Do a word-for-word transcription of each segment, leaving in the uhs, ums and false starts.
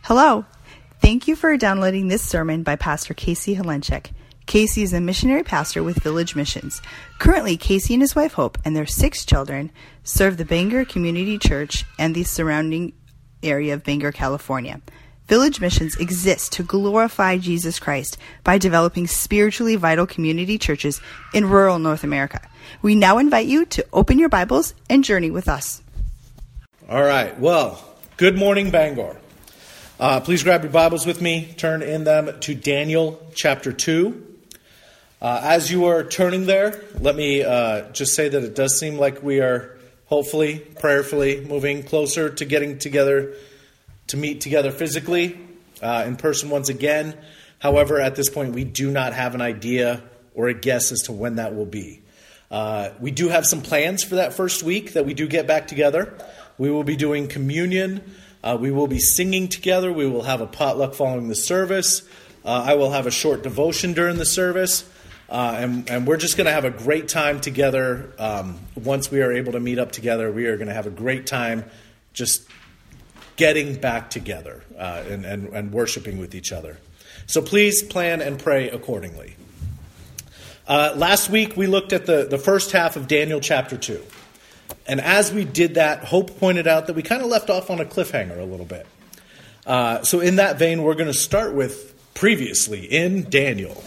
Hello. Thank you for downloading this sermon by Pastor Casey Helenchek. Casey is a missionary pastor with Village Missions. Currently, Casey and his wife Hope and their six children serve the Bangor Community Church and the surrounding area of Bangor, California. Village Missions exists to glorify Jesus Christ by developing spiritually vital community churches in rural North America. We now invite you to open your Bibles and journey with us. All right. Well, good morning, Bangor. Uh, please grab your Bibles with me. Turn in them to Daniel chapter two. Uh, as you are turning there, let me uh, just say that it does seem like we are hopefully, prayerfully moving closer to getting together, to meet together physically uh, in person once again. However, at this point, we do not have an idea or a guess as to when that will be. Uh, we do have some plans for that first week that we do get back together. We will be doing communion. Uh, we will be singing together. We will have a potluck following the service. Uh, I will have a short devotion during the service. Uh, and, and we're just going to have a great time together. Um, once we are able to meet up together, we are going to have a great time just getting back together uh, and, and, and worshiping with each other. So please plan and pray accordingly. Uh, last week, we looked at the, the first half of Daniel chapter two. And as we did that, Hope pointed out that we kind of left off on a cliffhanger a little bit. Uh, so in that vein, we're going to start with previously in Daniel.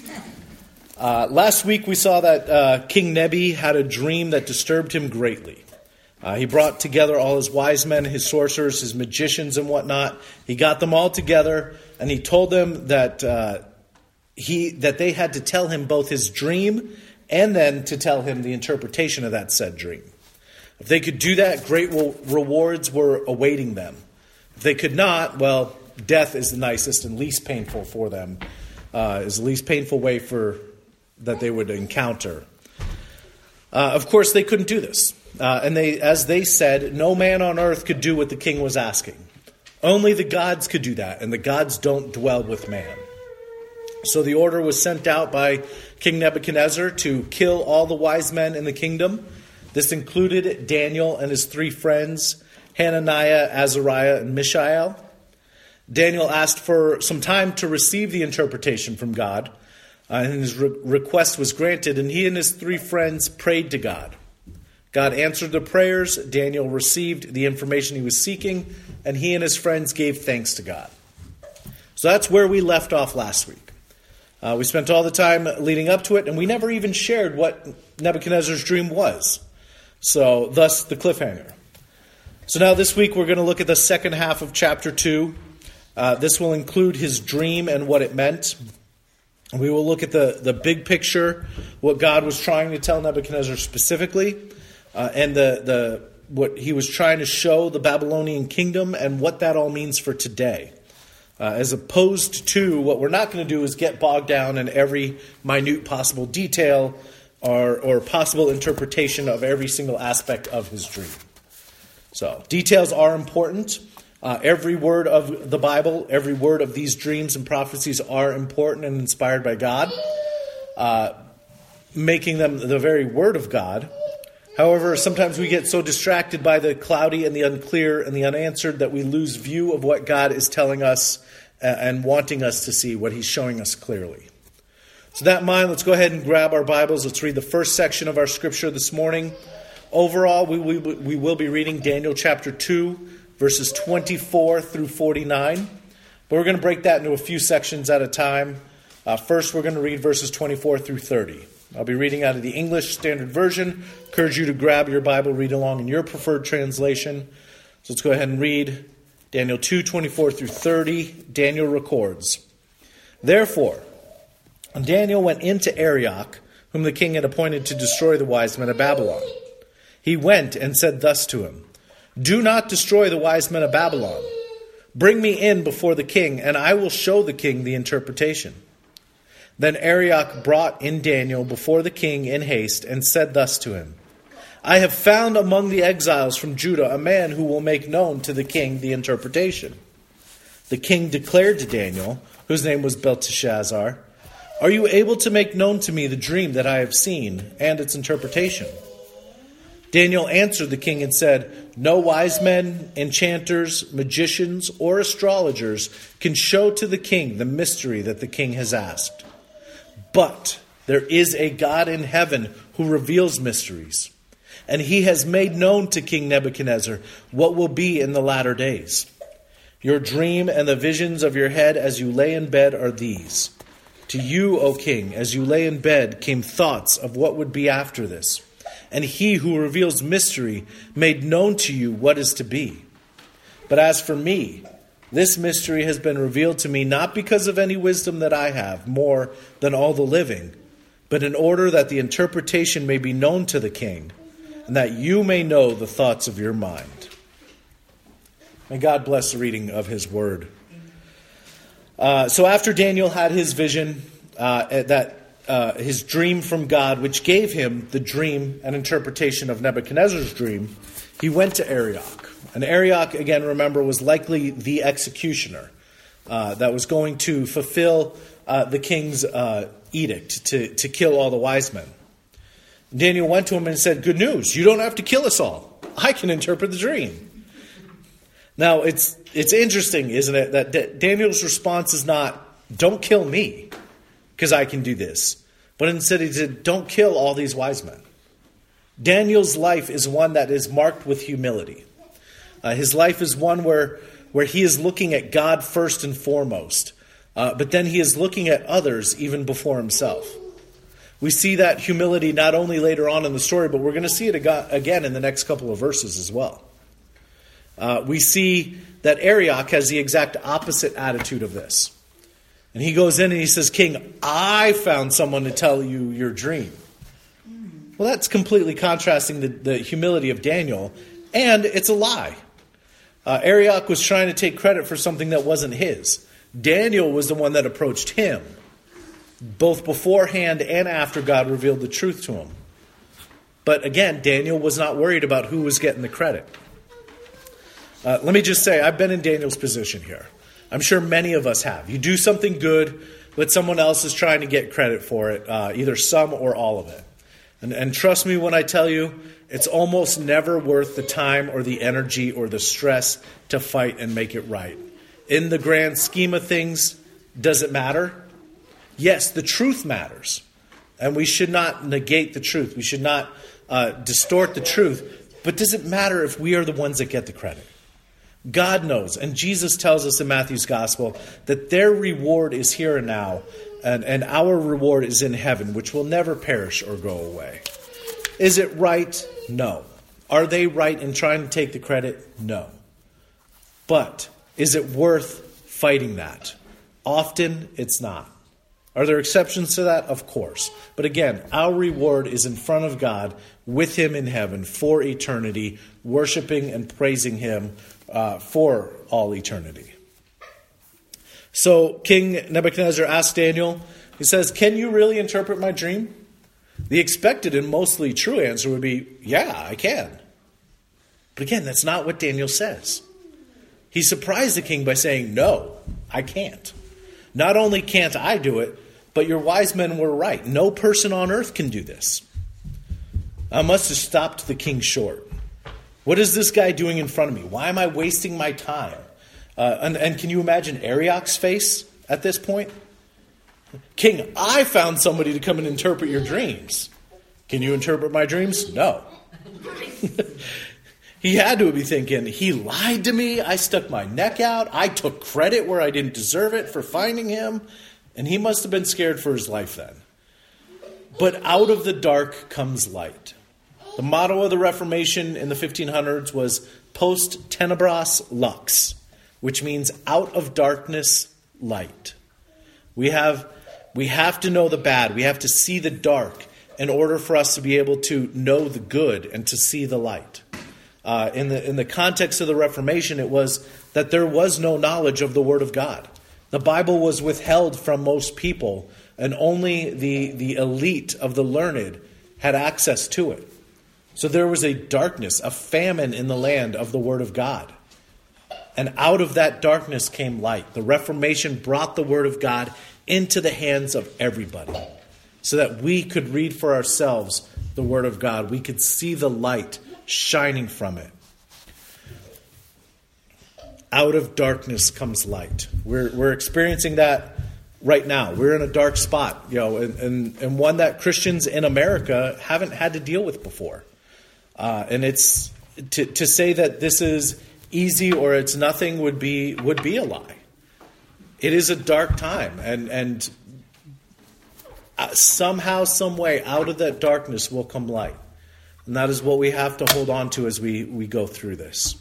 Uh, last week, we saw that uh, King Nebi had a dream that disturbed him greatly. Uh, he brought together all his wise men, his sorcerers, his magicians, and whatnot. He got them all together, and he told them that uh, he that they had to tell him both his dream and then to tell him the interpretation of that said dream. If they could do that, great rewards were awaiting them. If they could not, well, death is the nicest and least painful for them. Uh, is the least painful way for that they would encounter. Uh, of course, they couldn't do this. Uh, and they, as they said, no man on earth could do what the king was asking. Only the gods could do that, and the gods don't dwell with man. So the order was sent out by King Nebuchadnezzar to kill all the wise men in the kingdom. This included Daniel and his three friends, Hananiah, Azariah, and Mishael. Daniel asked for some time to receive the interpretation from God, uh, and his re- request was granted, and he and his three friends prayed to God. God answered their prayers, Daniel received the information he was seeking, and he and his friends gave thanks to God. So that's where we left off last week. Uh, we spent all the time leading up to it, and we never even shared what Nebuchadnezzar's dream was. So, thus, the cliffhanger. So now this week we're going to look at the second half of chapter two. Uh, this will include his dream and what it meant. We will look at the, the big picture, what God was trying to tell Nebuchadnezzar specifically, uh, and the, the what he was trying to show the Babylonian kingdom and what that all means for today. Uh, as opposed to what we're not going to do is get bogged down in every minute possible detail or, or possible interpretation of every single aspect of his dream. So, details are important. Uh, every word of the Bible, every word of these dreams and prophecies are important and inspired by God, uh, making them the very word of God. However, sometimes we get so distracted by the cloudy and the unclear and the unanswered that we lose view of what God is telling us and wanting us to see, what he's showing us clearly. So that in mind, let's go ahead and grab our Bibles. Let's read the first section of our scripture this morning. Overall, we, we, we will be reading Daniel chapter two, verses twenty-four through forty-nine. But we're going to break that into a few sections at a time. Uh, first, we're going to read verses twenty-four through thirty. I'll be reading out of the English Standard Version. I encourage you to grab your Bible, read along in your preferred translation. So let's go ahead and read Daniel two, twenty-four through thirty. Daniel records, "Therefore, Daniel went into Arioch, whom the king had appointed to destroy the wise men of Babylon. He went and said thus to him, 'Do not destroy the wise men of Babylon. Bring me in before the king, and I will show the king the interpretation.' Then Arioch brought in Daniel before the king in haste and said thus to him, 'I have found among the exiles from Judah a man who will make known to the king the interpretation.' The king declared to Daniel, whose name was Belteshazzar, 'Are you able to make known to me the dream that I have seen and its interpretation?' Daniel answered the king and said, "No wise men, enchanters, magicians, or astrologers can show to the king the mystery that the king has asked. But there is a God in heaven who reveals mysteries, and he has made known to King Nebuchadnezzar what will be in the latter days. Your dream and the visions of your head as you lay in bed are these. To you, O king, as you lay in bed, came thoughts of what would be after this. And he who reveals mystery made known to you what is to be. But as for me, this mystery has been revealed to me not because of any wisdom that I have, more than all the living, but in order that the interpretation may be known to the king, and that you may know the thoughts of your mind." May God bless the reading of his word. Uh, so after Daniel had his vision, uh, that uh, his dream from God, which gave him the dream and interpretation of Nebuchadnezzar's dream, he went to Arioch. And Arioch, again, remember, was likely the executioner uh, that was going to fulfill uh, the king's uh, edict to, to kill all the wise men. Daniel went to him and said, "Good news, you don't have to kill us all. I can interpret the dream." Now, it's it's interesting, isn't it, that D- Daniel's response is not, "Don't kill me, because I can do this." But instead he said, "Don't kill all these wise men." Daniel's life is one that is marked with humility. Uh, his life is one where, where he is looking at God first and foremost. Uh, but then he is looking at others even before himself. We see that humility not only later on in the story, but we're going to see it again in the next couple of verses as well. Uh, we see that Arioch has the exact opposite attitude of this. And he goes in and he says, "King, I found someone to tell you your dream." Well, that's completely contrasting the, the humility of Daniel, and it's a lie. Uh, Arioch was trying to take credit for something that wasn't his. Daniel was the one that approached him, both beforehand and after God revealed the truth to him. But again, Daniel was not worried about who was getting the credit. Uh, let me just say, I've been in Daniel's position here. I'm sure many of us have. You do something good, but someone else is trying to get credit for it, uh, either some or all of it. And, and trust me when I tell you, it's almost never worth the time or the energy or the stress to fight and make it right. In the grand scheme of things, does it matter? Yes, the truth matters. And we should not negate the truth. We should not uh, distort the truth. But does it matter if we are the ones that get the credit? God knows. And Jesus tells us in Matthew's gospel that their reward is here and now. And, and our reward is in heaven, which will never perish or go away. Is it right? No. Are they right in trying to take the credit? No. But is it worth fighting that? Often it's not. Are there exceptions to that? Of course. But again, our reward is in front of God with him in heaven for eternity, worshiping and praising him uh, for all eternity. So King Nebuchadnezzar asked Daniel, he says, "Can you really interpret my dream?" The expected and mostly true answer would be, "Yeah, I can." But again, that's not what Daniel says. He surprised the king by saying, "No, I can't. Not only can't I do it, but your wise men were right. No person on earth can do this." I must have stopped the king short. What is this guy doing in front of me? Why am I wasting my time? Uh, and, and can you imagine Arioch's face at this point? "King, I found somebody to come and interpret your dreams." "Can you interpret my dreams?" "No." He had to be thinking, he lied to me. I stuck my neck out. I took credit where I didn't deserve it for finding him. And he must have been scared for his life then. But out of the dark comes light. The motto of the Reformation in the fifteen hundreds was post tenebras lux, which means out of darkness, light. We have, we have to know the bad. We have to see the dark in order for us to be able to know the good and to see the light. Uh, in the in the context of the Reformation, it was that there was no knowledge of the Word of God. The Bible was withheld from most people, and only the, the elite of the learned had access to it. So there was a darkness, a famine in the land of the Word of God. And out of that darkness came light. The Reformation brought the Word of God into the hands of everybody so that we could read for ourselves the Word of God. We could see the light shining from it. Out of darkness comes light. We're we're experiencing that right now. We're in a dark spot, you know, and, and, and one that Christians in America haven't had to deal with before. Uh, and it's to to say that this is easy or it's nothing would be would be a lie. It is a dark time, and and somehow, some way, out of that darkness will come light. And that is what we have to hold on to as we, we go through this.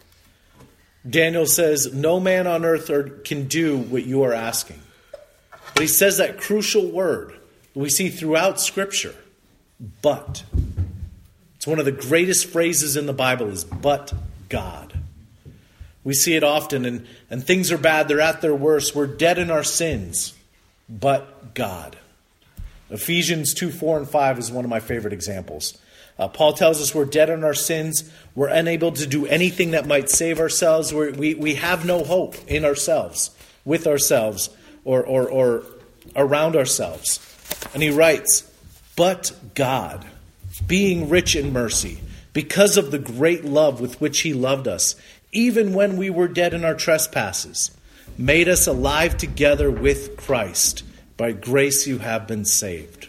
Daniel says, no man on earth are, can do what you are asking. But he says that crucial word we see throughout Scripture, but. It's one of the greatest phrases in the Bible is, but God. We see it often, and, and things are bad, they're at their worst, we're dead in our sins, but God. Ephesians two, four, and five is one of my favorite examples. Uh, Paul tells us we're dead in our sins. We're unable to do anything that might save ourselves. We're, we we have no hope in ourselves, with ourselves, or, or, or around ourselves. And he writes, but God, being rich in mercy, because of the great love with which he loved us, even when we were dead in our trespasses, made us alive together with Christ. By grace you have been saved.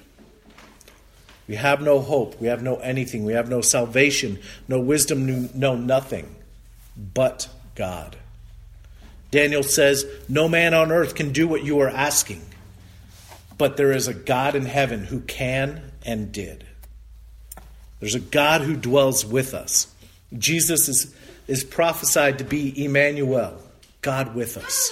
We have no hope. We have no anything. We have no salvation, no wisdom, no nothing but God. Daniel says, no man on earth can do what you are asking, but there is a God in heaven who can and did. There's a God who dwells with us. Jesus is, is prophesied to be Emmanuel, God with us.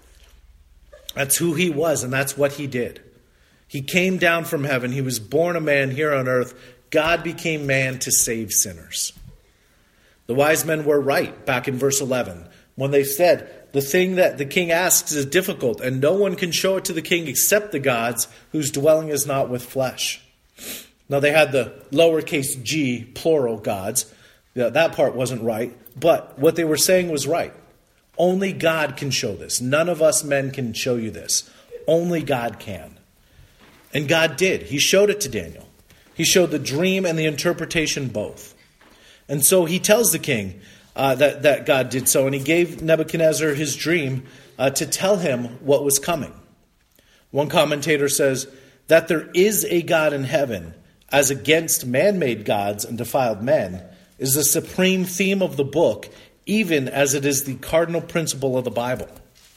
That's who he was, and that's what he did. He came down from heaven. He was born a man here on earth. God became man to save sinners. The wise men were right back in verse eleven when they said, the thing that the king asks is difficult, and no one can show it to the king except the gods whose dwelling is not with flesh. Now they had the lowercase g, plural gods. That part wasn't right, but what they were saying was right. Only God can show this. None of us men can show you this. Only God can. And God did. He showed it to Daniel. He showed the dream and the interpretation both. And so he tells the king uh, that, that God did so. And he gave Nebuchadnezzar his dream uh, to tell him what was coming. One commentator says that there is a God in heaven as against man-made gods and defiled men is the supreme theme of the book, even as it is the cardinal principle of the Bible.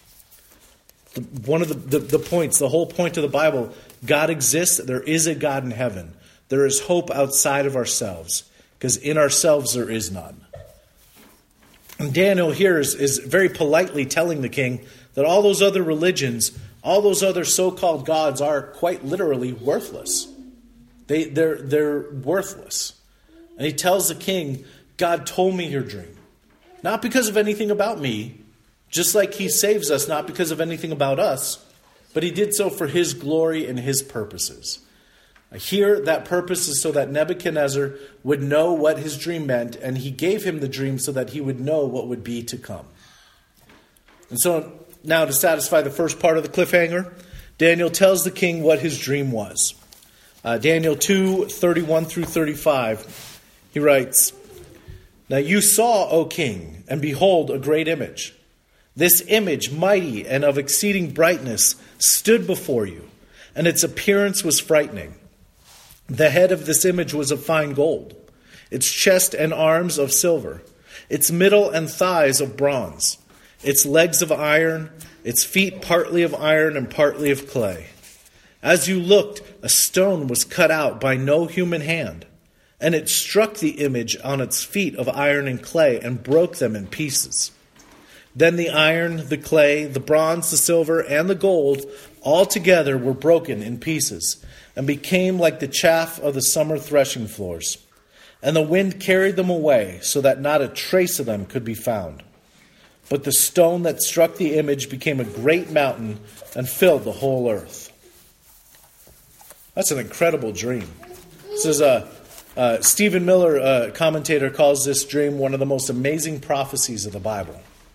The, one of the, the, the points, the whole point of the Bible, God exists. There is a God in heaven. There is hope outside of ourselves, because in ourselves there is none. And Daniel here is, is very politely telling the king that all those other religions, all those other so-called gods are quite literally worthless. They, they're, they're worthless. And he tells the king, God told me your dream. Not because of anything about me, just like he saves us, not because of anything about us, but he did so for his glory and his purposes. Here, that purpose is so that Nebuchadnezzar would know what his dream meant, and he gave him the dream so that he would know what would be to come. And so now to satisfy the first part of the cliffhanger, Daniel tells the king what his dream was. Uh, Daniel two, thirty-one through thirty-five, he writes, Now you saw, O king, and behold, a great image. This image, mighty and of exceeding brightness, stood before you, and its appearance was frightening. The head of this image was of fine gold, its chest and arms of silver, its middle and thighs of bronze, its legs of iron, its feet partly of iron and partly of clay. As you looked, a stone was cut out by no human hand, and it struck the image on its feet of iron and clay and broke them in pieces. Then the iron, the clay, the bronze, the silver, and the gold all together were broken in pieces and became like the chaff of the summer threshing floors. And the wind carried them away so that not a trace of them could be found. But the stone that struck the image became a great mountain and filled the whole earth. That's an incredible dream. This is a uh, Stephen Miller, a commentator, calls this dream one of the most amazing prophecies of the Bible.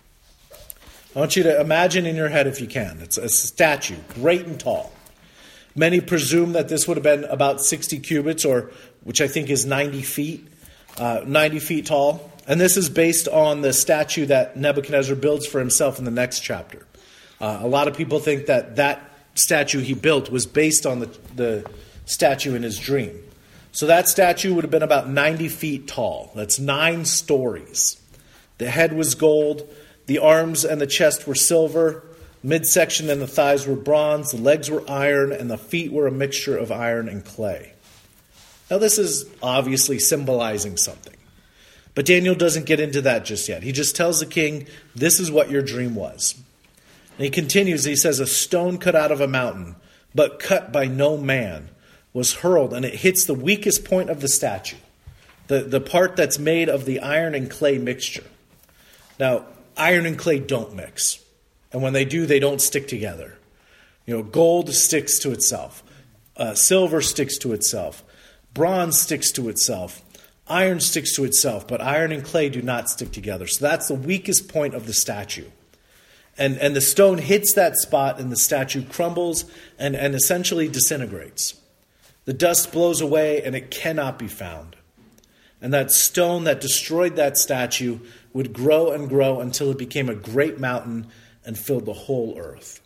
I want you to imagine in your head, if you can, it's a statue, great and tall. Many presume that this would have been about sixty cubits, or which I think is ninety feet. uh, ninety feet tall. And this is based on the statue that Nebuchadnezzar builds for himself in the next chapter. Uh, a lot of people think that that statue he built was based on the, the statue in his dream. So that statue would have been about ninety feet tall. That's nine stories. The head was gold. The arms and the chest were silver. Midsection and the thighs were bronze. The legs were iron. And the feet were a mixture of iron and clay. Now this is obviously symbolizing something. But Daniel doesn't get into that just yet. He just tells the king, this is what your dream was. And he continues, he says, a stone cut out of a mountain, but cut by no man, was hurled, and it hits the weakest point of the statue, the, the part that's made of the iron and clay mixture. Now, iron and clay don't mix. And when they do, they don't stick together. You know, gold sticks to itself. Uh, silver sticks to itself. Bronze sticks to itself. Iron sticks to itself, but iron and clay do not stick together. So that's the weakest point of the statue. And and the stone hits that spot and the statue crumbles and, and essentially disintegrates. The dust blows away and it cannot be found. And that stone that destroyed that statue would grow and grow until it became a great mountain and filled the whole earth.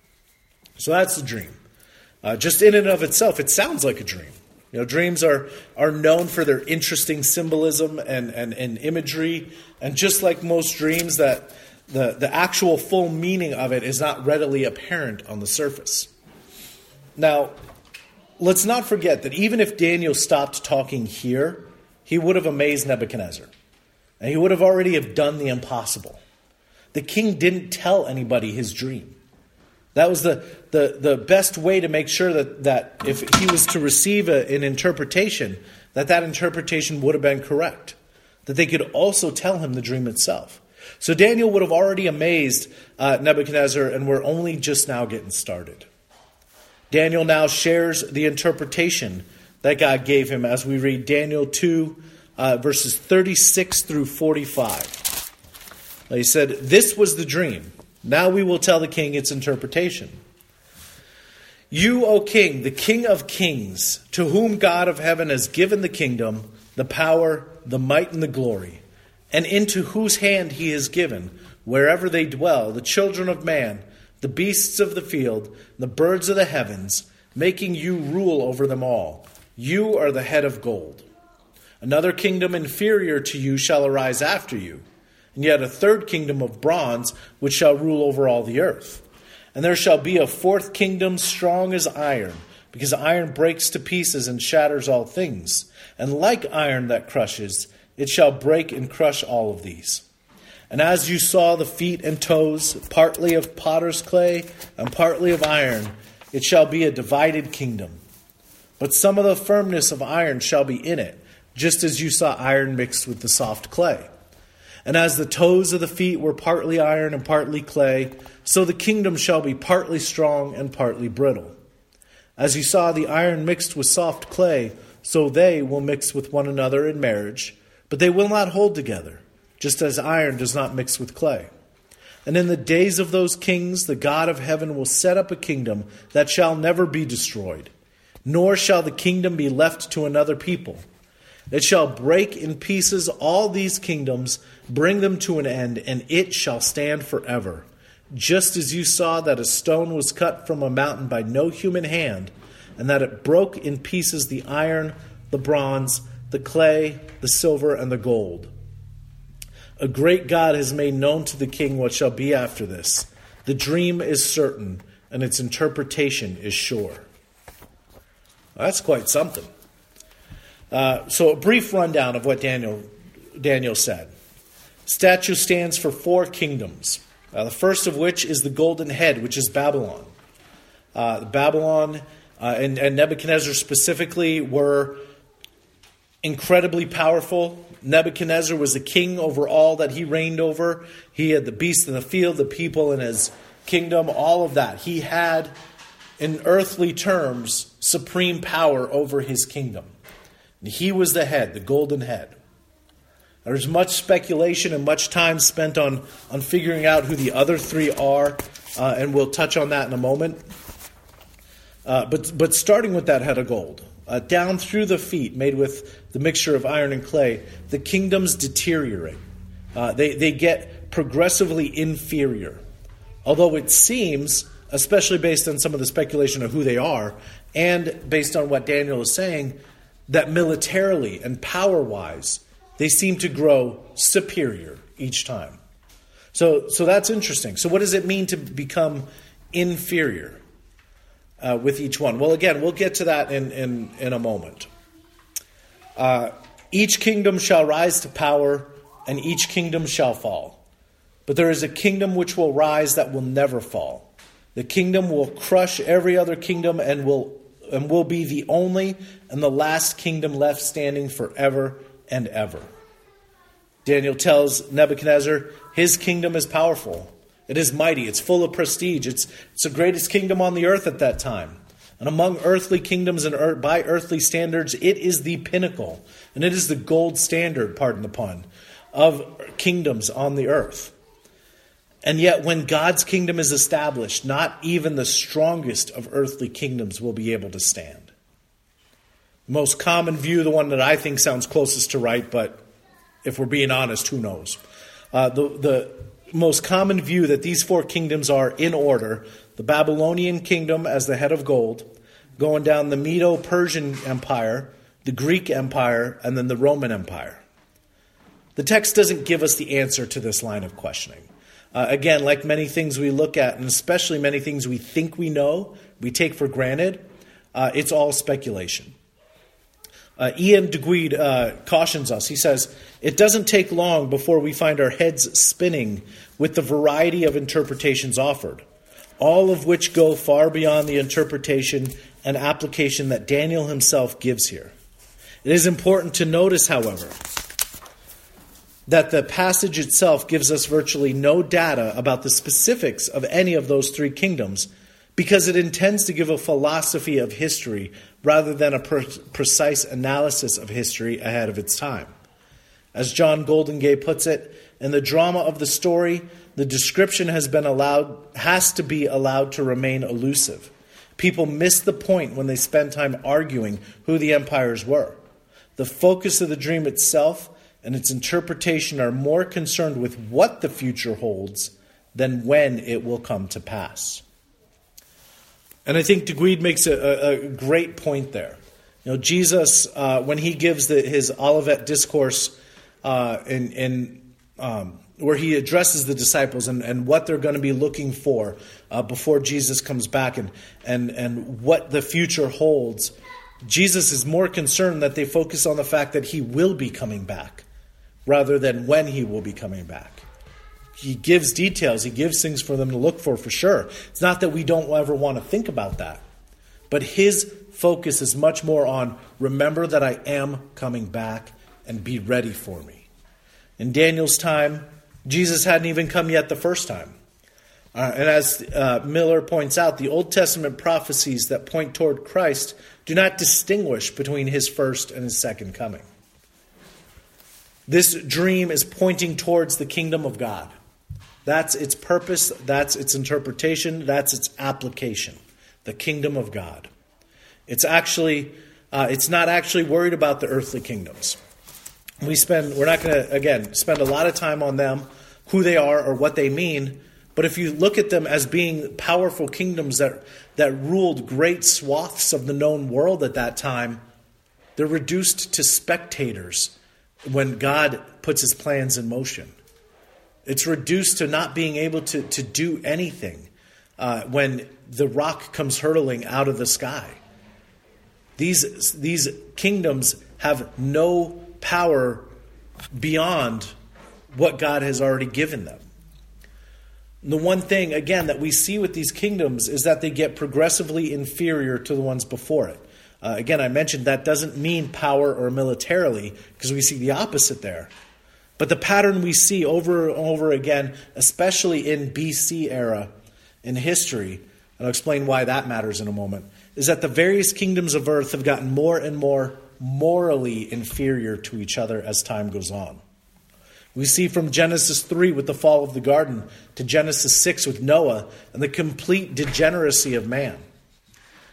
So that's the dream. Uh, just in and of itself, it sounds like a dream. You know, dreams are, are known for their interesting symbolism and, and, and imagery. And just like most dreams, that the, the actual full meaning of it is not readily apparent on the surface. Now, let's not forget that even if Daniel stopped talking here, he would have amazed Nebuchadnezzar. And he would have already have done the impossible. The king didn't tell anybody his dream. That was the, the, the best way to make sure that, that if he was to receive a, an interpretation, that that interpretation would have been correct. That they could also tell him the dream itself. So Daniel would have already amazed uh, Nebuchadnezzar, and we're only just now getting started. Daniel now shares the interpretation that God gave him as we read Daniel two, uh, verses thirty-six through forty-five. He said, this was the dream. Now we will tell the king its interpretation. You, O king, the king of kings, to whom God of heaven has given the kingdom, the power, the might, and the glory, and into whose hand he has given, wherever they dwell, the children of man, the beasts of the field, the birds of the heavens, making you rule over them all. You are the head of gold. Another kingdom inferior to you shall arise after you, and yet a third kingdom of bronze, which shall rule over all the earth. And there shall be a fourth kingdom strong as iron, because iron breaks to pieces and shatters all things. And like iron that crushes, it shall break and crush all of these. And as you saw the feet and toes, partly of potter's clay and partly of iron, it shall be a divided kingdom. But some of the firmness of iron shall be in it, just as you saw iron mixed with the soft clay. And as the toes of the feet were partly iron and partly clay, so the kingdom shall be partly strong and partly brittle. As you saw the iron mixed with soft clay, so they will mix with one another in marriage, but they will not hold together, just as iron does not mix with clay. And in the days of those kings, the God of heaven will set up a kingdom that shall never be destroyed, nor shall the kingdom be left to another people. It shall break in pieces all these kingdoms, bring them to an end, and it shall stand forever. Just as you saw that a stone was cut from a mountain by no human hand, and that it broke in pieces the iron, the bronze, the clay, the silver, and the gold. A great God has made known to the king what shall be after this. The dream is certain, and its interpretation is sure. Well, that's quite something. Uh, so a brief rundown of what Daniel Daniel said. Statue stands for four kingdoms. Uh, the first of which is the golden head, which is Babylon. Uh, Babylon uh, and, and Nebuchadnezzar specifically were incredibly powerful. Nebuchadnezzar was the king over all that he reigned over. He had the beasts in the field, the people in his kingdom, all of that. He had, in earthly terms, supreme power over his kingdom. He was the head, the golden head. There's much speculation and much time spent on, on figuring out who the other three are, uh, and we'll touch on that in a moment. Uh, but but starting with that head of gold, uh, down through the feet, made with the mixture of iron and clay, the kingdoms deteriorate. Uh, they, they get progressively inferior. Although it seems, especially based on some of the speculation of who they are, and based on what Daniel is saying, that militarily and power-wise, they seem to grow superior each time. So, so that's interesting. So what does it mean to become inferior uh, with each one? Well, again, we'll get to that in, in, in a moment. Uh, each kingdom shall rise to power, and each kingdom shall fall. But there is a kingdom which will rise that will never fall. The kingdom will crush every other kingdom and will and will be the only and the last kingdom left standing forever and ever. Daniel tells Nebuchadnezzar his kingdom is powerful. It is mighty. It's full of prestige. It's, it's the greatest kingdom on the earth at that time. And among earthly kingdoms and earth, by earthly standards, it is the pinnacle. And it is the gold standard, pardon the pun, of kingdoms on the earth. And yet when God's kingdom is established, not even the strongest of earthly kingdoms will be able to stand. The most common view, the one that I think sounds closest to right, but if we're being honest, who knows? Uh, the, the most common view that these four kingdoms are in order: the Babylonian kingdom as the head of gold, going down the Medo-Persian Empire, the Greek Empire, and then the Roman Empire. The text doesn't give us the answer to this line of questioning. Uh, again, like many things we look at, and especially many things we think we know, we take for granted, uh, it's all speculation. Uh, Ian Duguid uh, cautions us. He says, "It doesn't take long before we find our heads spinning with the variety of interpretations offered, all of which go far beyond the interpretation and application that Daniel himself gives here. It is important to notice, however, that the passage itself gives us virtually no data about the specifics of any of those three kingdoms, because it intends to give a philosophy of history rather than a per- precise analysis of history ahead of its time. As John Goldingay puts it, in the drama of the story, the description has been allowed, has to be allowed to remain elusive. People miss the point when they spend time arguing who the empires were. The focus of the dream itself and its interpretation are more concerned with what the future holds than when it will come to pass." And I think Duguid makes a, a great point there. You know, Jesus, uh, when he gives the, his Olivet Discourse, uh, in, in um, where he addresses the disciples and, and what they're going to be looking for uh, before Jesus comes back, and, and, and what the future holds, Jesus is more concerned that they focus on the fact that he will be coming back, rather than when he will be coming back. He gives details. He gives things for them to look for, for sure. It's not that we don't ever want to think about that. But his focus is much more on, remember that I am coming back and be ready for me. In Daniel's time, Jesus hadn't even come yet the first time. Uh, and as uh, Miller points out, the Old Testament prophecies that point toward Christ do not distinguish between his first and his second coming. This dream is pointing towards the kingdom of God. That's its purpose, that's its interpretation, that's its application. The kingdom of God. It's actually, uh, it's not actually worried about the earthly kingdoms. We spend, we're not going to, again, spend a lot of time on them, who they are or what they mean. But if you look at them as being powerful kingdoms that, that ruled great swaths of the known world at that time, they're reduced to spectators when God puts his plans in motion. It's reduced to not being able to, to do anything uh, when the rock comes hurtling out of the sky. These, these kingdoms have no power beyond what God has already given them. The one thing, again, that we see with these kingdoms is that they get progressively inferior to the ones before it. Uh, again, I mentioned that doesn't mean power or militarily, because we see the opposite there. But the pattern we see over and over again, especially in B C era in history, and I'll explain why that matters in a moment, is that the various kingdoms of earth have gotten more and more morally inferior to each other as time goes on. We see from Genesis three with the fall of the garden to Genesis six with Noah and the complete degeneracy of man.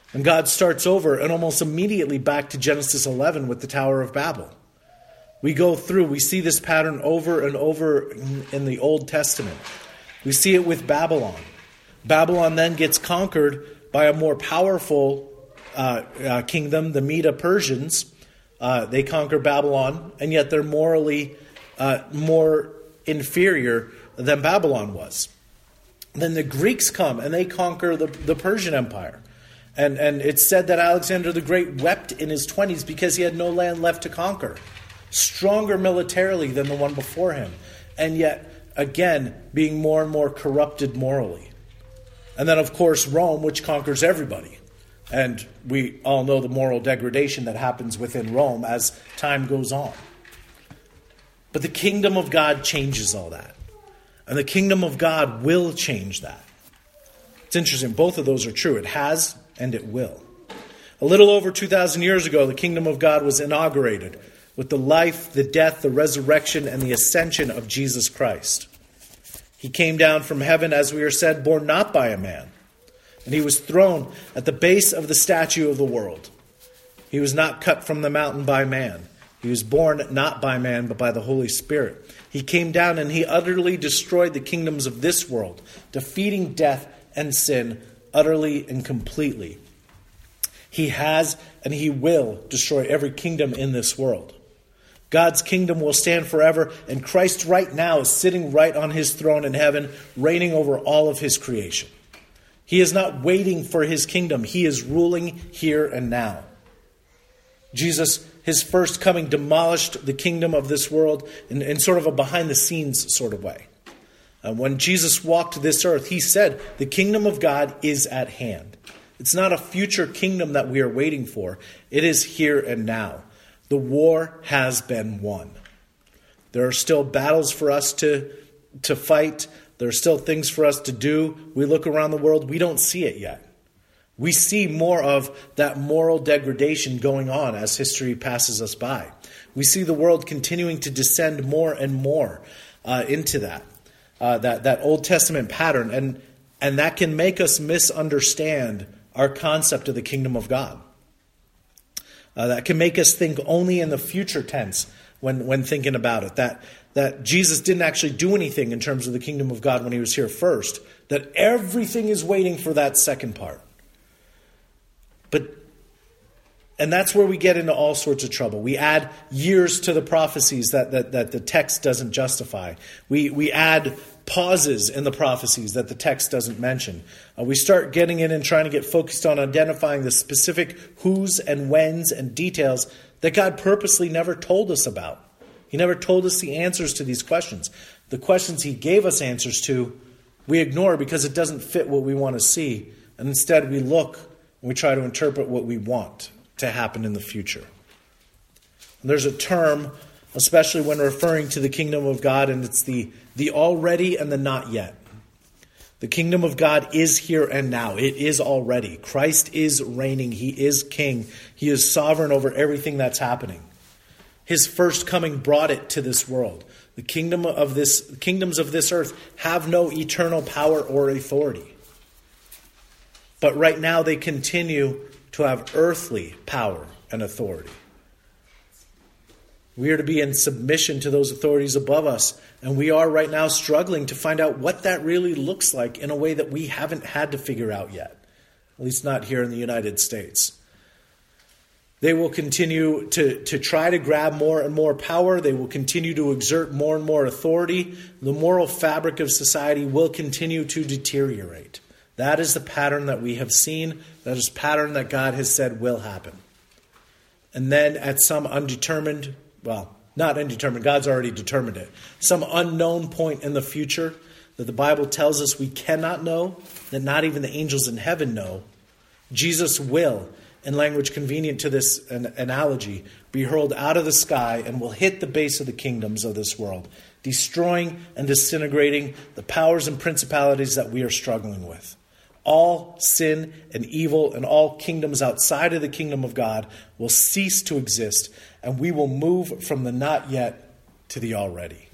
And God starts over and almost immediately back to Genesis eleven with the Tower of Babel. We go through, we see this pattern over and over in, in the Old Testament. We see it with Babylon. Babylon then gets conquered by a more powerful uh, uh, kingdom, the Medo-Persians. Uh, they conquer Babylon, and yet they're morally uh, more inferior than Babylon was. Then the Greeks come and they conquer the, the Persian Empire. And, and it's said that Alexander the Great wept in his twenties because he had no land left to conquer. Stronger militarily than the one before him. And yet, again, being more and more corrupted morally. And then, of course, Rome, which conquers everybody. And we all know the moral degradation that happens within Rome as time goes on. But the kingdom of God changes all that. And the kingdom of God will change that. It's interesting. Both of those are true. It has and it will. A little over two thousand years ago, the kingdom of God was inaugurated with the life, the death, the resurrection, and the ascension of Jesus Christ. He came down from heaven, as we are said, born not by a man. And he was thrown at the base of the statue of the world. He was not cut from the mountain by man. He was born not by man, but by the Holy Spirit. He came down and he utterly destroyed the kingdoms of this world, defeating death and sin utterly and completely. He has and he will destroy every kingdom in this world. God's kingdom will stand forever, and Christ right now is sitting right on his throne in heaven, reigning over all of his creation. He is not waiting for his kingdom. He is ruling here and now. Jesus, his first coming, demolished the kingdom of this world in, in sort of a behind-the-scenes sort of way. Uh, when Jesus walked this earth, he said, the kingdom of God is at hand. It's not a future kingdom that we are waiting for. It is here and now. The war has been won. There are still battles for us to, to fight. There are still things for us to do. We look around the world, we don't see it yet. We see more of that moral degradation going on as history passes us by. We see the world continuing to descend more and more uh, into that, uh, that, that Old Testament pattern. And, and that can make us misunderstand our concept of the kingdom of God. Uh, that can make us think only in the future tense when, when thinking about it. That, that Jesus didn't actually do anything in terms of the kingdom of God when he was here first. That everything is waiting for that second part. But, and that's where we get into all sorts of trouble. We add years to the prophecies that, that, that the text doesn't justify. We, we add pauses in the prophecies that the text doesn't mention. Uh, we start getting in and trying to get focused on identifying the specific who's and when's and details that God purposely never told us about. He never told us the answers to these questions. The questions he gave us answers to, we ignore because it doesn't fit what we want to see. And instead we look and we try to interpret what we want to happen in the future. And there's a term, especially when referring to the kingdom of God, and it's the, the already and the not yet. The kingdom of God is here and now. It is already. Christ is reigning. He is king. He is sovereign over everything that's happening. His first coming brought it to this world. The kingdom of this, the kingdoms of this earth have no eternal power or authority. But right now they continue to have earthly power and authority. We are to be in submission to those authorities above us. And we are right now struggling to find out what that really looks like in a way that we haven't had to figure out yet. At least not here in the United States. They will continue to, to try to grab more and more power. They will continue to exert more and more authority. The moral fabric of society will continue to deteriorate. That is the pattern that we have seen. That is the pattern that God has said will happen. And then at some undetermined, well, not undetermined, God's already determined it, some unknown point in the future that the Bible tells us we cannot know, that not even the angels in heaven know, Jesus will, in language convenient to this an analogy, be hurled out of the sky and will hit the base of the kingdoms of this world, destroying and disintegrating the powers and principalities that we are struggling with. All sin and evil and all kingdoms outside of the kingdom of God will cease to exist, and we will move from the not yet to the already.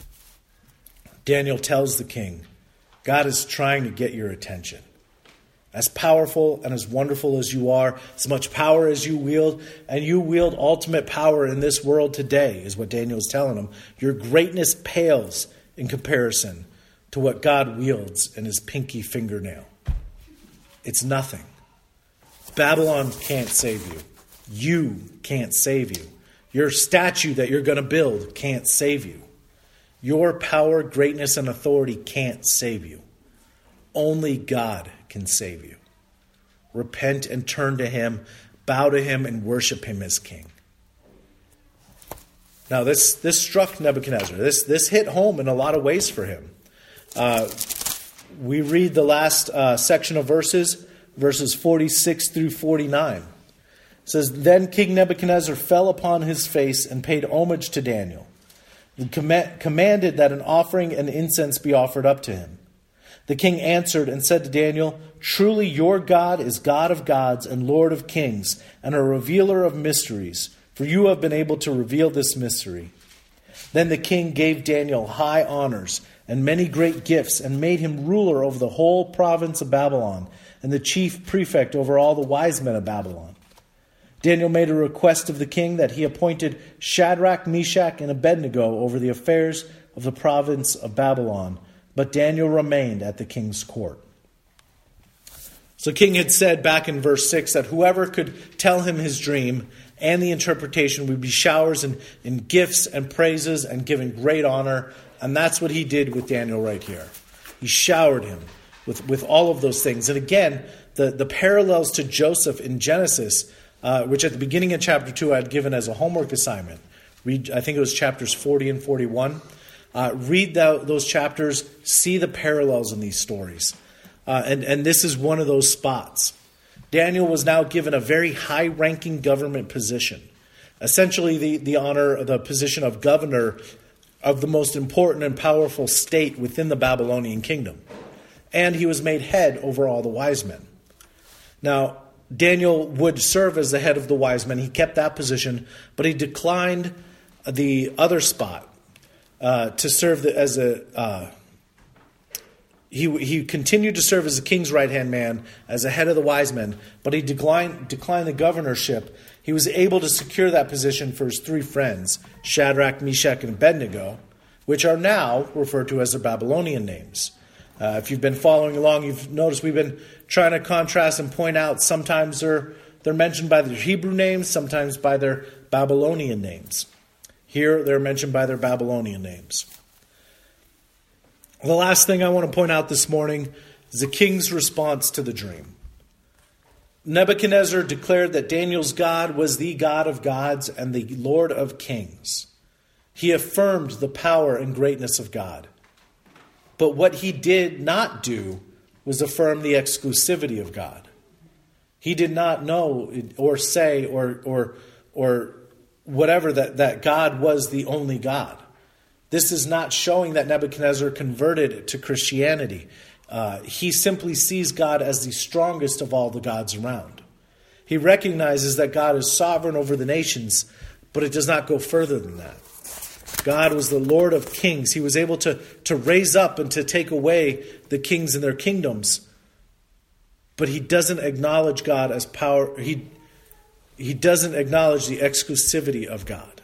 Daniel tells the king, God is trying to get your attention. As powerful and as wonderful as you are, as much power as you wield, and you wield ultimate power in this world today, is what Daniel is telling him. Your greatness pales in comparison to what God wields in his pinky fingernail. It's nothing. Babylon can't save you. You can't save you. Your statue that you're going to build can't save you. Your power, greatness, and authority can't save you. Only God can save you. Repent and turn to him, bow to him, and worship him as king. Now, this, this struck Nebuchadnezzar. This, this hit home in a lot of ways for him. Uh, we read the last uh, section of verses, verses forty-six through forty-nine. It says, Then King Nebuchadnezzar fell upon his face and paid homage to Daniel, and com- commanded that an offering and incense be offered up to him. The king answered and said to Daniel, Truly your God is God of gods and Lord of kings, and a revealer of mysteries, for you have been able to reveal this mystery. Then the king gave Daniel high honors and many great gifts, and made him ruler over the whole province of Babylon, and the chief prefect over all the wise men of Babylon. Daniel made a request of the king that he appointed Shadrach, Meshach, and Abednego over the affairs of the province of Babylon, but Daniel remained at the king's court. So the king had said back in verse six that whoever could tell him his dream and the interpretation would be showers in, in gifts and praises and given great honor. And that's what he did with Daniel right here. He showered him with, with all of those things. And again, the, the parallels to Joseph in Genesis, uh, which at the beginning of chapter two I had given as a homework assignment. Read, I think it was chapters forty and forty-one. Uh, read the, those chapters, see the parallels in these stories. Uh, and, and this is one of those spots. Daniel was now given a very high-ranking government position. Essentially the, the honor, the position of governor of the most important and powerful state within the Babylonian kingdom. And he was made head over all the wise men. Now, Daniel would serve as the head of the wise men. He kept that position, but he declined the other spot. Uh, to serve the, as a, uh, he he continued to serve as the king's right-hand man, as a head of the wise men, but he declined, declined the governorship. He was able to secure that position for his three friends, Shadrach, Meshach, and Abednego, which are now referred to as their Babylonian names. Uh, if you've been following along, you've noticed we've been trying to contrast and point out sometimes they're, they're mentioned by their Hebrew names, sometimes by their Babylonian names. Here, they're mentioned by their Babylonian names. The last thing I want to point out this morning is the king's response to the dream. Nebuchadnezzar declared that Daniel's God was the God of gods and the Lord of kings. He affirmed the power and greatness of God. But what he did not do was affirm the exclusivity of God. He did not know or say or or or whatever, that, that God was the only God. This is not showing that Nebuchadnezzar converted to Christianity. Uh, he simply sees God as the strongest of all the gods around. He recognizes that God is sovereign over the nations, but it does not go further than that. God was the Lord of kings. He was able to, to raise up and to take away the kings and their kingdoms. But he doesn't acknowledge God as power. He He doesn't acknowledge the exclusivity of God.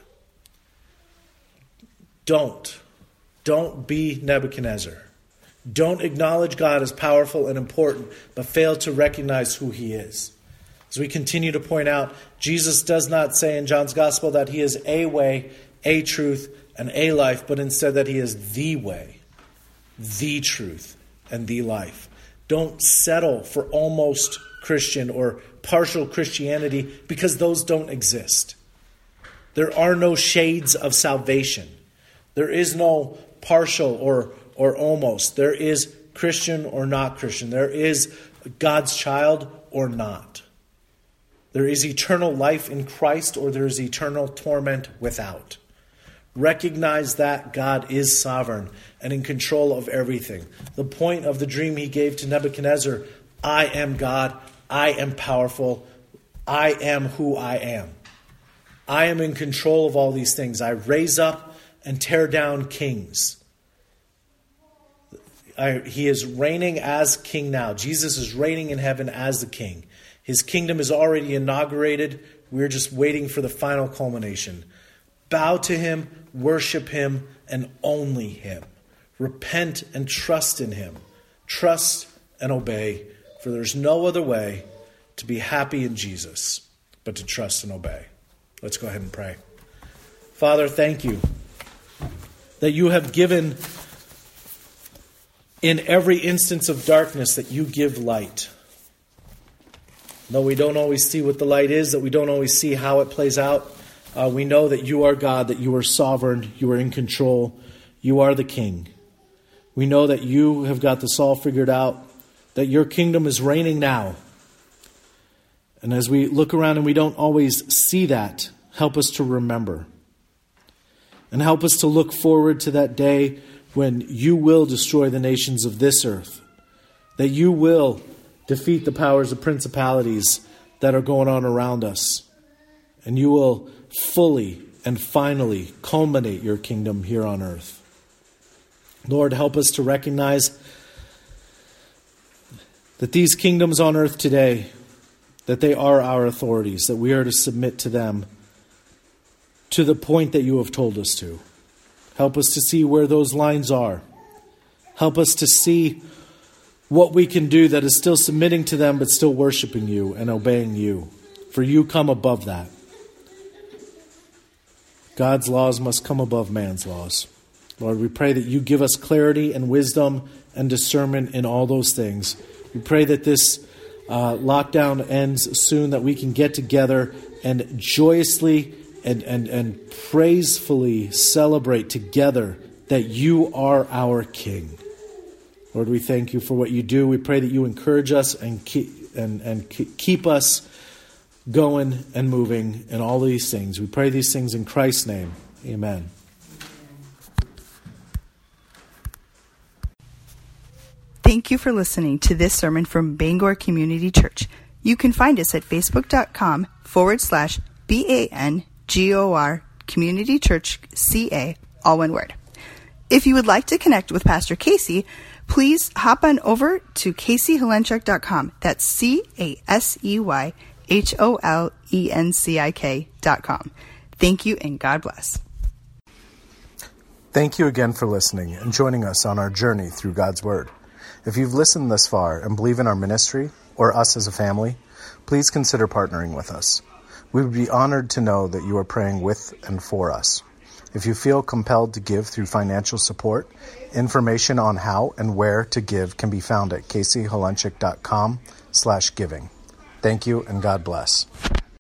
Don't. Don't be Nebuchadnezzar. Don't acknowledge God as powerful and important, but fail to recognize who he is. As we continue to point out, Jesus does not say in John's Gospel that he is a way, a truth, and a life, but instead that he is the way, the truth, and the life. Don't settle for almost Christian or partial Christianity, because those don't exist. There are no shades of salvation. There is no partial or, or almost. There is Christian or not Christian. There is God's child or not. There is eternal life in Christ, or there is eternal torment without. Recognize that God is sovereign and in control of everything. The point of the dream he gave to Nebuchadnezzar, I am God, I am powerful, I am who I am. I am in control of all these things. I raise up and tear down kings. uh, he is reigning as king now. Jesus is reigning in heaven as the king. His kingdom is already inaugurated. We're just waiting for the final culmination. Bow to him, worship him, and only him. Repent and trust in him. Trust and obey, for there's no other way to be happy in Jesus but to trust and obey. Let's go ahead and pray. Father, thank you that you have given, in every instance of darkness, that you give light. Though we don't always see what the light is, that we don't always see how it plays out, uh, we know that you are God, that you are sovereign, you are in control, you are the king. We know that you have got this all figured out, that your kingdom is reigning now. And as we look around and we don't always see that, help us to remember. And help us to look forward to that day when you will destroy the nations of this earth. That you will defeat the powers of principalities that are going on around us. And you will fully and finally culminate your kingdom here on earth. Lord, help us to recognize that these kingdoms on earth today, that they are our authorities, that we are to submit to them to the point that you have told us to. Help us to see where those lines are. Help us to see what we can do that is still submitting to them but still worshiping you and obeying you. For you come above that. God's laws must come above man's laws. Lord, we pray that you give us clarity and wisdom and discernment in all those things. We pray that this uh, lockdown ends soon, that we can get together and joyously and, and, and praisefully celebrate together that you are our King. Lord, we thank you for what you do. We pray that you encourage us and keep, and, and keep us going and moving in all these things. We pray these things in Christ's name. Amen. Thank you for listening to this sermon from Bangor Community Church. You can find us at facebook.com forward slash B-A-N-G-O-R Community Church C-A, all one word. If you would like to connect with Pastor Casey, please hop on over to casey holenchik dot com. That's C A S E Y H O L E N C I K dot com. Thank you and God bless. Thank you again for listening and joining us on our journey through God's Word. If you've listened thus far and believe in our ministry or us as a family, please consider partnering with us. We would be honored to know that you are praying with and for us. If you feel compelled to give through financial support, information on how and where to give can be found at casey holenchik dot com slash giving. Thank you and God bless.